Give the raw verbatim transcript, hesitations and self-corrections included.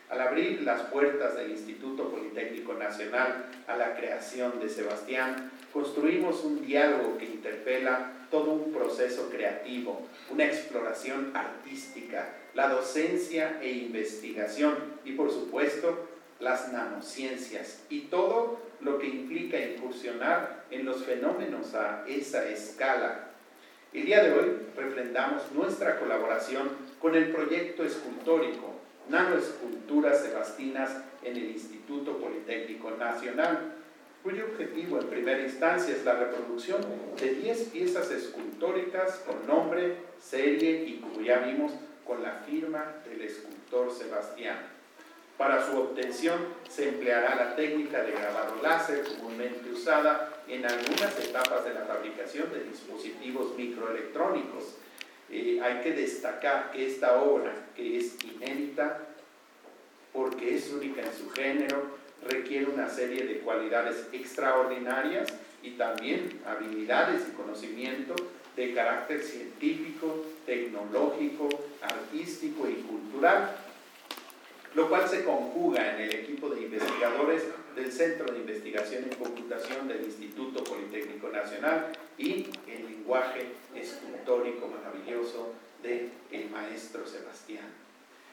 Al abrir las puertas del Instituto Politécnico Nacional a la creación de Sebastián, construimos un diálogo que interpela todo un proceso creativo, una exploración artística, la docencia e investigación y, por supuesto, las nanociencias y todo lo que implica incursionar en los fenómenos a esa escala. El día de hoy refrendamos nuestra colaboración con el proyecto escultórico Nanoesculturas Sebastinas en el Instituto Politécnico Nacional, cuyo objetivo en primera instancia es la reproducción de diez piezas escultóricas con nombre, serie y, como ya vimos, con la firma del escultor Sebastián. Para su obtención se empleará la técnica de grabado láser comúnmente usada en algunas etapas de la fabricación de dispositivos microelectrónicos. Eh, hay que destacar que esta obra, que es inédita porque es única en su género, requiere una serie de cualidades extraordinarias y también habilidades y conocimiento de carácter científico, tecnológico, artístico y cultural, lo cual se conjuga en el equipo de investigadores del Centro de Investigación en Computación del Instituto Politécnico Nacional y el lenguaje escultórico maravilloso del maestro Sebastián.